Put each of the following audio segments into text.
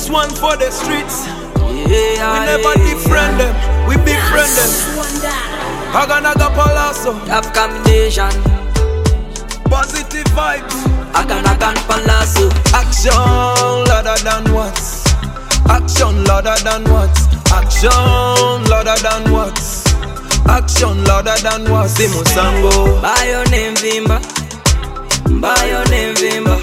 this one for the streets. Yeah, We never defriend them, we befriend them. Aganaga Palazzo, Top combination. positive vibes. Aganagan Palazzo. Action louder than words. Action louder than words. Action louder than words. Action louder than words. Simusango. Bayo nemvimba. Bayo nemvimba.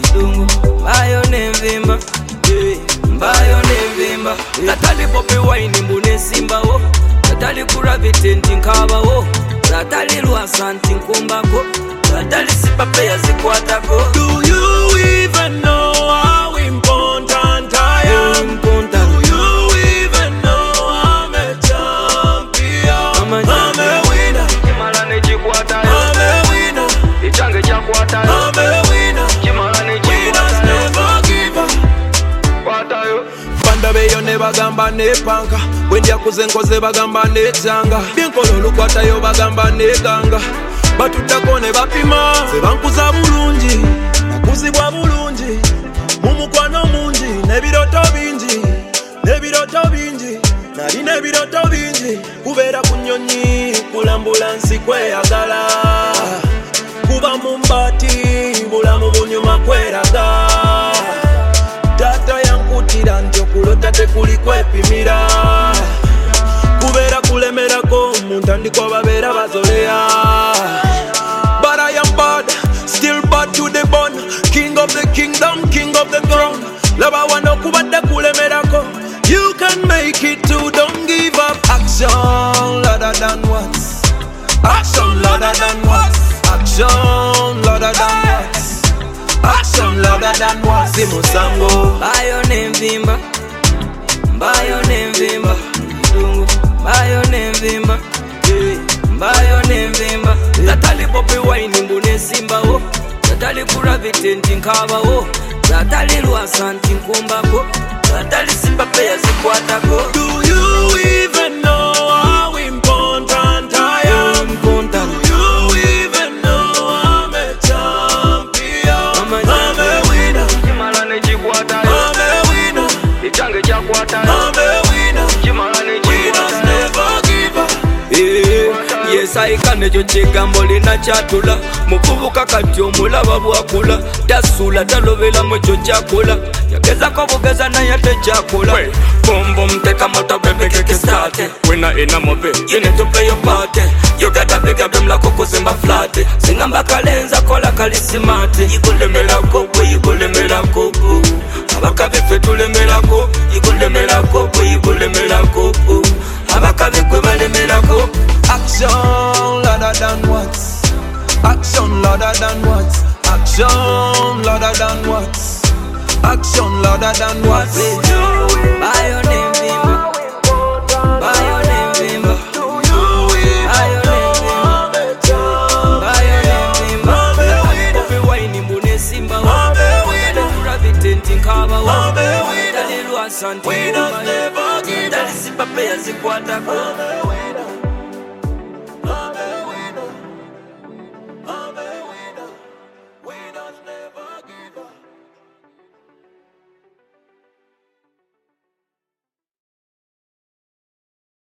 Bayo nemvimba. Bayo nemvimba. Natali popi wine mbune simba wo. Natali kuravite ntinkaba wo. Natali luasa ntinkumbako. Natali sipape ya zikwatako. Do you even know how important I am? Do you even know I'm a champion? I'm a winner. I'm a winner. I'm a winner. Winners never give up. Banda beyo ne bagamba ne panka. Bwendya kuzenkoze bagamba ne tanga. Byenkola olukwata yo bagamba ne ganga. Batutako ne bapima. Ze bankuza bulungi. Nakuzibwa bulungi. Mumukwano mungi. Nebiroto bingi. Nebiroto bingi. Nali nebiroto bingi. Kubeera ku nnyonyi. Kulambula nsi kweyagala. Kuba mu mbati. Bulamu bunyuma kweraga. Tata yankutira nti okulota tekuli kwepimira. Kubeera kulemerako mu ntandikwa babeera bazoleya. But I am bad, still bad to the bone. King of the kingdom, king of the throne. Laba wano kubadde kulemerako. You can make it too, don't give up. Action louder than words. Action louder than words. Action louder than words. Action louder than words. Simusango. Bayo nemvimba. Bayo nemvimba. Bayo nemvimba. Bayo nemvimba. Natali popi wine mbune simba wo. Natali kuravite ntinkaba wo. Natali luasa ntinkumbako. Natali sipape ya zikwatako. Do you even know how important I am? Do you even know I'm a champion? I'm a winner. I'm a winner. I'm a winner. Winners never give up. Yes, I can ejo chegambo lina chatula. Mukubuka kati omulaba bwakula. Tasula talovela mwecho chakula. Yageza ko bugeza na yate chakula. Bombo mteka moto bebe keke start. Wina ina mobe, you need to play your part. You gotta pick up them like kuzimba flat. Singamba kalenza kola kalisimate. Ikulemela kopo, ikulemela kopo. Abakabe fetulemela kopo, ikulemela kopo, ikulemela kopo. Abakabe kwebalemela kopo. Action louder than words. Action louder than words. Action louder than words. Action louder than words. Bayo nemvimba. Bayo nemvimba. Bayo nemvimba. Bayo nemvimba. Popi wine mbune simba wo. Kuravite ntinkaba wo. Dali luasa ntinkaba wo. Dali sipape ya zikwatako.